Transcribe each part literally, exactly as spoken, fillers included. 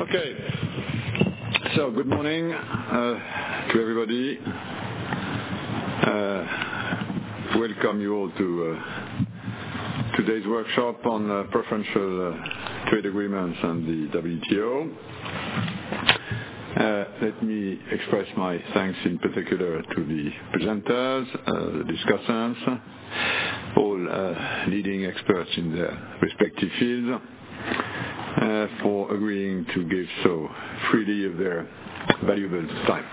Okay. So good morning uh, to everybody. Uh, welcome you all to uh, today's workshop on uh, preferential uh, trade agreements and the W T O. Uh, let me express my thanks in particular to the presenters, uh, the discussants, all uh, leading experts in their respective fields, uh, for agreeing to give so freely of their valuable time.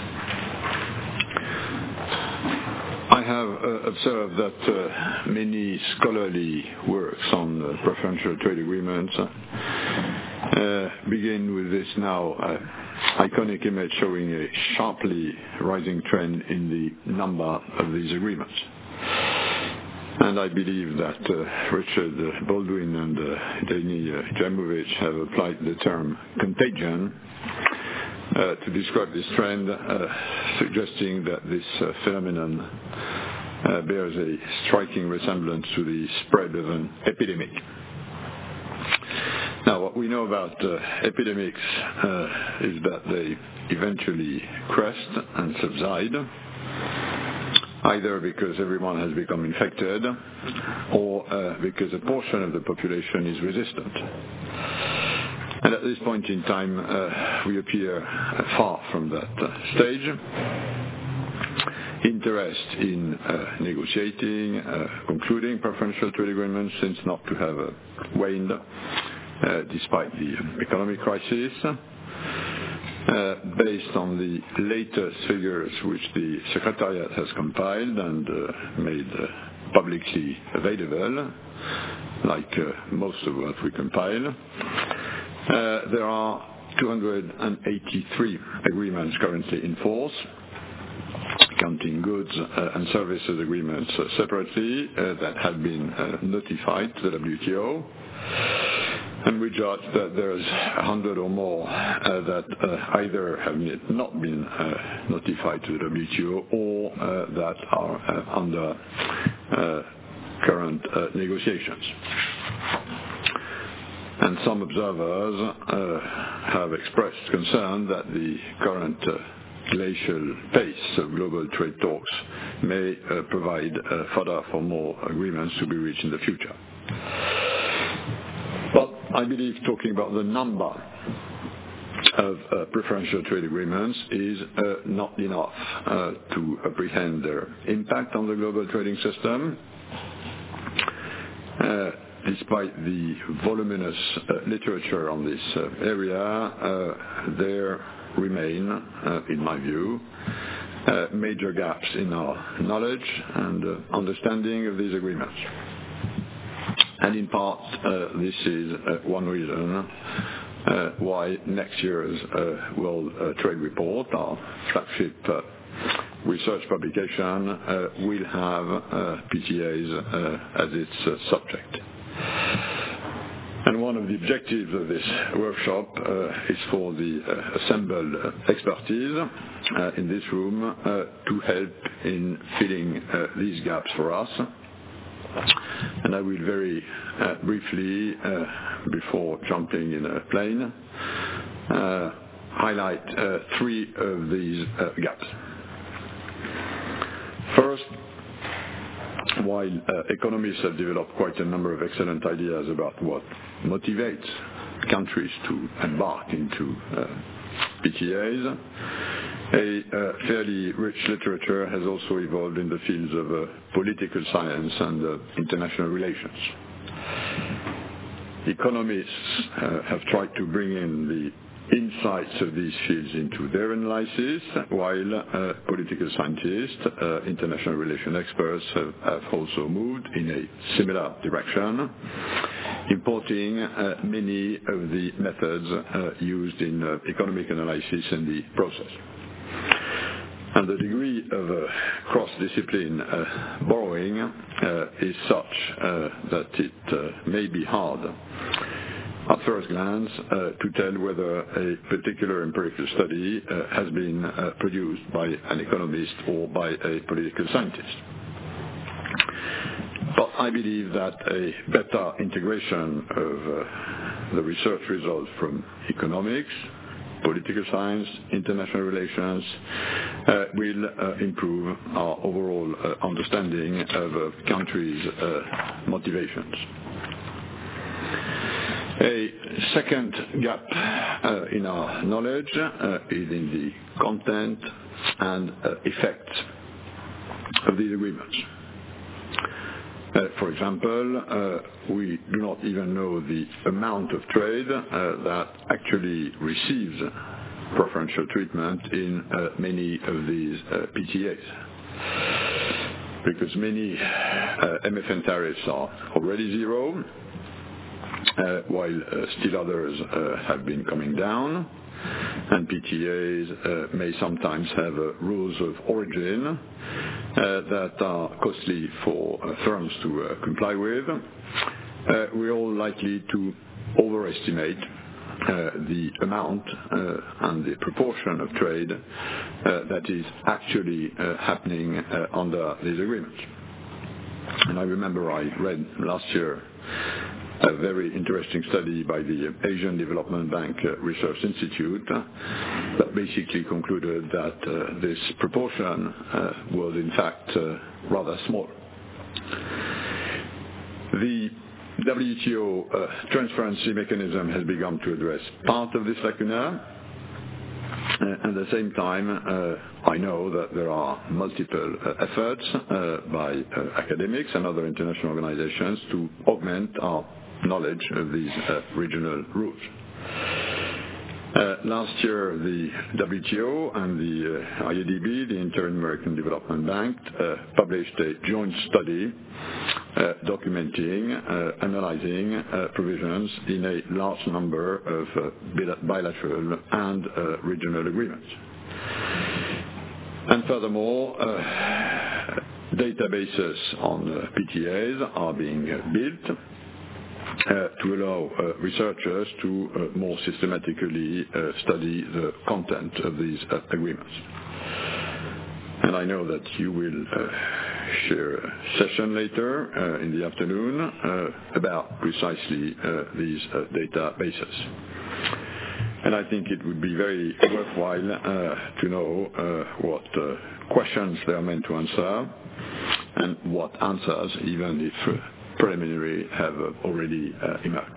I have uh, observed that uh, many scholarly works on uh, preferential trade agreements uh, begin with this now uh, iconic image showing a sharply rising trend in the number of these agreements. And I believe that uh, Richard Baldwin and uh, Danny uh, Jamovich have applied the term contagion uh, to describe this trend, uh, suggesting that this uh, phenomenon uh, bears a striking resemblance to the spread of an epidemic. Now, what we know about uh, epidemics uh, is that they eventually crest and subside, either because everyone has become infected or uh, because a portion of the population is resistant. And at this point in time, uh, we appear uh, far from that uh, stage. Interest in uh, negotiating, uh, concluding preferential trade agreements seems not to have uh, waned uh, despite the economic crisis. Uh, based on the latest figures which the Secretariat has compiled and uh, made uh, publicly available, like uh, most of what we compile, uh, there are two hundred eighty-three agreements currently in force, counting goods uh, and services agreements uh, separately uh, that have been uh, notified to the W T O. And we judge that there's a hundred or more uh, that uh, either have not been uh, notified to the W T O or uh, that are uh, under uh, current uh, negotiations. And some observers uh, have expressed concern that the current uh, glacial pace of global trade talks may uh, provide uh, fodder for more agreements to be reached in the future. I believe talking about the number of uh, preferential trade agreements is uh, not enough uh, to apprehend their impact on the global trading system. Uh, despite the voluminous uh, literature on this uh, area, uh, there remain, uh, in my view, uh, major gaps in our knowledge and uh, understanding of these agreements. And in part, uh, this is uh, one reason uh, why next year's uh, World uh, Trade Report, our flagship uh, research publication, uh, will have uh, P T As uh, as its uh, subject. And one of the objectives of this workshop uh, is for the uh, assembled uh, expertise uh, in this room uh, to help in filling uh, these gaps for us. And I will very uh, briefly, uh, before jumping in a plane, uh, highlight uh, three of these uh, gaps. First, while uh, economists have developed quite a number of excellent ideas about what motivates countries to embark into uh, P T As, a uh, fairly rich literature has also evolved in the fields of uh, political science and uh, international relations. Economists uh, have tried to bring in the insights of these fields into their analysis, while uh, political scientists, uh, international relations experts have, have also moved in a similar direction, importing uh, many of the methods uh, used in uh, economic analysis in the process. And the degree of uh, cross-discipline uh, borrowing uh, is such uh, that it uh, may be hard at first glance uh, to tell whether a particular empirical study uh, has been uh, produced by an economist or by a political scientist. But I believe that a better integration of uh, the research results from economics, political science, international relations uh, will uh, improve our overall uh, understanding of a country's uh, motivations. A second gap uh, in our knowledge uh, is in the content and uh, effects of these agreements. Uh, for example, uh, we do not even know the amount of trade uh, that actually receives preferential treatment in uh, many of these uh, P T As, because many uh, M F N tariffs are already zero, uh, while uh, still others uh, have been coming down, and P T As uh, may sometimes have uh, rules of origin Uh, that are costly for uh, firms to uh, comply with. Uh, we're all likely to overestimate uh, the amount uh, and the proportion of trade uh, that is actually uh, happening uh, under these agreements. And I remember I read last year a very interesting study by the Asian Development Bank uh, Research Institute uh, that basically concluded that uh, this proportion uh, was in fact uh, rather small. The W T O uh, transparency mechanism has begun to address part of this lacuna. Uh, at the same time, uh, I know that there are multiple uh, efforts uh, by uh, academics and other international organizations to augment our knowledge of these uh, regional rules. Uh, last year, the W T O and the uh, I A D B, the Inter-American Development Bank, uh, published a joint study uh, documenting, uh, analyzing uh, provisions in a large number of uh, bilateral and uh, regional agreements. And furthermore, uh, databases on uh, P T As are being uh, built Uh, to allow uh, researchers to uh, more systematically uh, study the content of these uh, agreements. And I know that you will uh, share a session later uh, in the afternoon uh, about precisely uh, these uh, databases. And I think it would be very worthwhile uh, to know uh, what uh, questions they are meant to answer and what answers, even if uh, preliminary, have uh, already uh, emerged.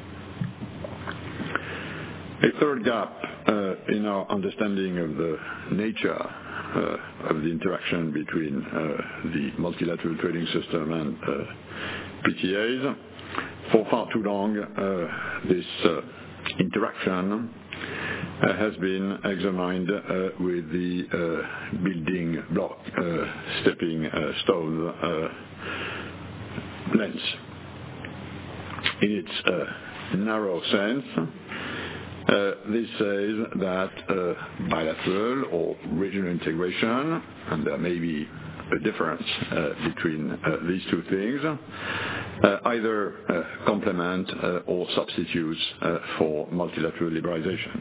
A third gap uh, in our understanding of the nature uh, of the interaction between uh, the multilateral trading system and uh, P T As. For far too long, uh, this uh, interaction uh, has been examined uh, with the uh, building block, uh, stepping uh, stone uh, lens. In its uh, narrow sense, uh, this says that uh, bilateral or regional integration, and there may be a difference uh, between uh, these two things, uh, either uh, complement uh, or substitutes uh, for multilateral liberalization.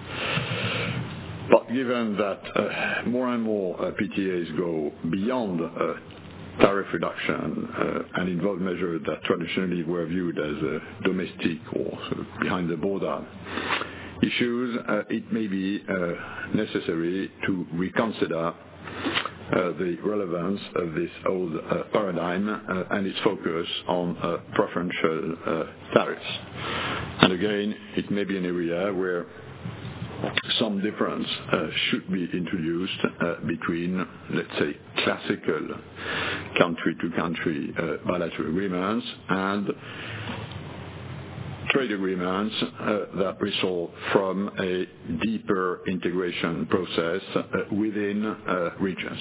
But given that uh, more and more uh, P T As go beyond uh, tariff reduction uh, and involve measures that traditionally were viewed as uh, domestic or sort of behind the border issues, uh, it may be uh, necessary to reconsider uh, the relevance of this old uh, paradigm uh, and its focus on uh, preferential uh, tariffs. And again, it may be an area where some difference uh, should be introduced uh, between, let's say, classical country-to-country uh, bilateral agreements and trade agreements uh, that result from a deeper integration process uh, within uh, regions.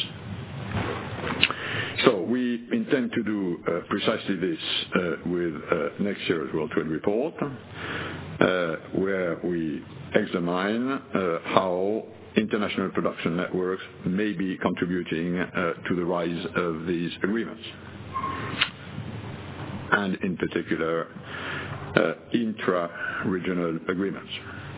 So we intend to do uh, precisely this uh, with uh, next year's World Trade Report, uh, where we examine uh, how international production networks may be contributing uh, to the rise of these agreements, and in particular, uh, intra-regional agreements.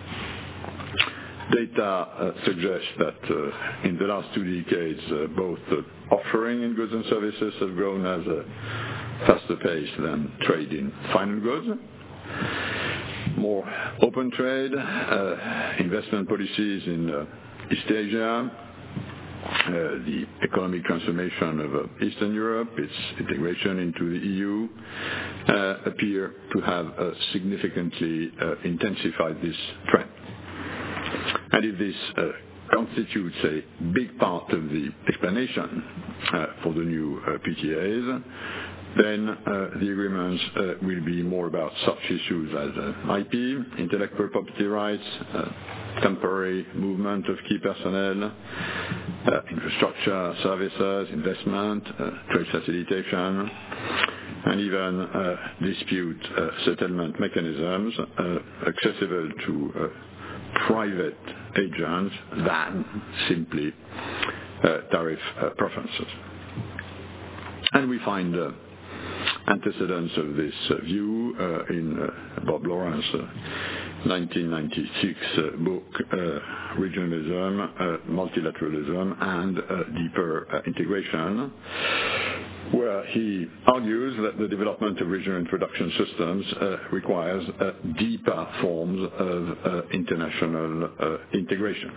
Data uh, suggests that uh, in the last two decades, uh, both uh, offering in goods and services have grown as a faster pace than trade in final goods. More open trade, uh, investment policies in uh, East Asia, uh, the economic transformation of uh, Eastern Europe, its integration into the E U, uh, appear to have uh, significantly uh, intensified this trend. And if this uh, constitutes a big part of the explanation uh, for the new uh, P T As, then uh, the agreements uh, will be more about such issues as uh, I P, intellectual property rights, uh, temporary movement of key personnel, uh, infrastructure, services, investment, uh, trade facilitation, and even uh, dispute uh, settlement mechanisms uh, accessible to uh, private agents than simply uh, tariff uh, preferences. And we find uh, antecedents of this uh, view uh, in uh, Bob Lawrence' uh, nineteen ninety-six uh, book, uh, Regionalism, uh, Multilateralism, and uh, Deeper uh, Integration, where he argues that the development of regional production systems uh, requires uh, deeper forms of uh, international uh, integration.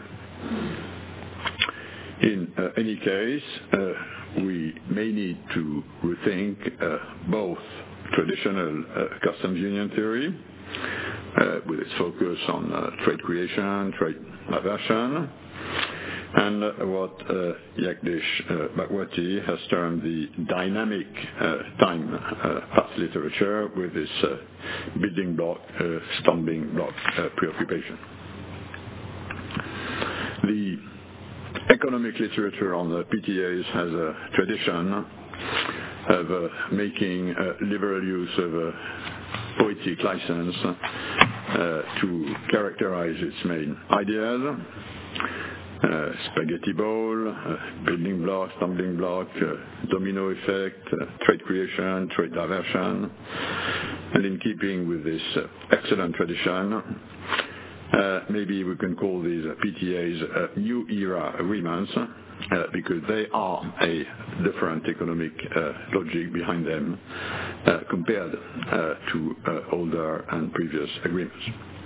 In uh, any case, uh, we may need to rethink uh, both traditional uh, customs union theory, uh, with its focus on uh, trade creation, trade diversion, and uh, what uh, Jagdish uh, Bhagwati has termed the dynamic uh, time uh, path literature, with this uh, building block, uh, stumbling block uh, preoccupation. The economic literature on the P T As has a tradition of uh, making uh, liberal use of a poetic license uh, to characterize its main ideas. Uh, spaghetti bowl, uh, building block, stumbling block, uh, domino effect, uh, trade creation, trade diversion. And in keeping with this uh, excellent tradition, uh, maybe we can call these uh, P T As uh, new era agreements, uh, because they are a different economic uh, logic behind them uh, compared uh, to uh, older and previous agreements.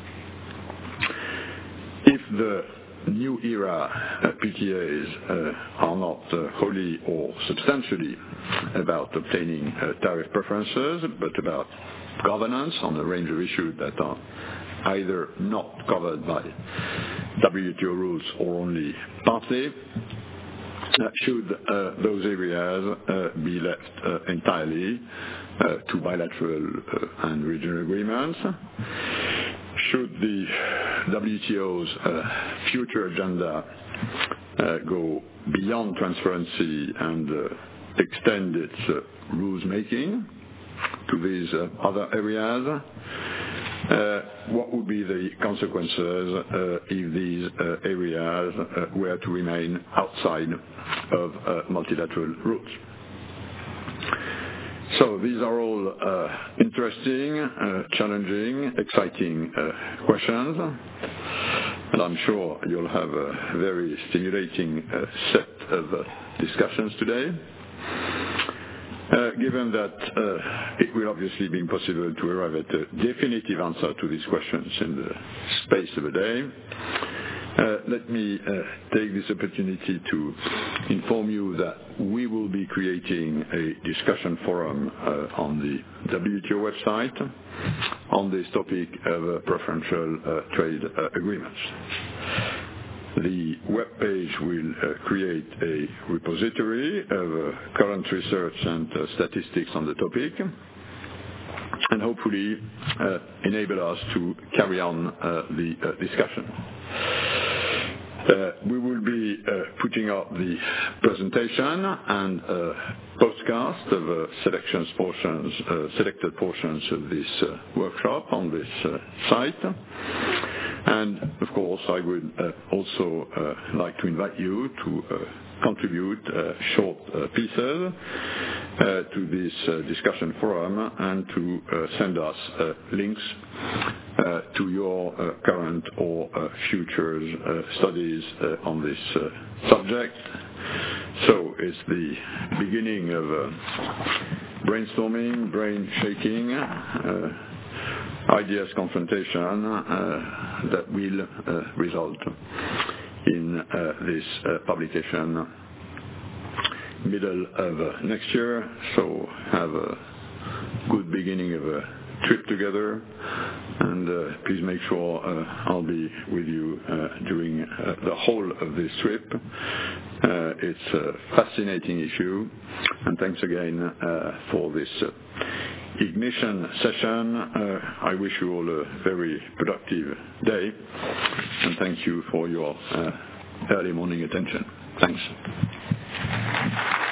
If the new era uh, P T As uh, are not uh, wholly or substantially about obtaining uh, tariff preferences, but about governance on a range of issues that are either not covered by W T O rules or only partly, uh, should uh, those areas uh, be left uh, entirely uh, to bilateral uh, and regional agreements? Should the W T O's uh, future agenda uh, go beyond transparency and uh, extend its uh, rules making to these uh, other areas? Uh, what would be the consequences uh, if these uh, areas uh, were to remain outside of uh, multilateral rules? So these are all uh, interesting, uh, challenging, exciting uh, questions, and I'm sure you'll have a very stimulating uh, set of uh, discussions today. Uh, given that uh, it will obviously be impossible to arrive at a definitive answer to these questions in the space of a day, uh, let me uh, take this opportunity to inform you that we will be creating a discussion forum uh, on the W T O website on this topic of uh, preferential uh, trade uh, agreements. The web page will uh, create a repository of uh, current research and uh, statistics on the topic, and hopefully uh, enable us to carry on uh, the uh, discussion. Uh, we will be uh, putting up the presentation and uh, podcast of uh, selections portions, uh, selected portions of this uh, workshop on this uh, site. And of course, I would uh, also uh, like to invite you to uh, contribute uh, short uh, pieces uh, to this uh, discussion forum, and to uh, send us uh, links uh, to your uh, current or uh, future uh, studies uh, on this uh, subject. So it's the beginning of uh, brainstorming, brain shaking, uh, ideas confrontation uh, that will uh, result in uh, this uh, publication middle of uh, next year. So have a good beginning of a trip together, and uh, please make sure uh, I'll be with you uh, during uh, the whole of this trip. Uh, it's a fascinating issue, and thanks again uh, for this uh, ignition session. Uh, I wish you all a very productive day, and thank you for your uh, early morning attention. Thanks.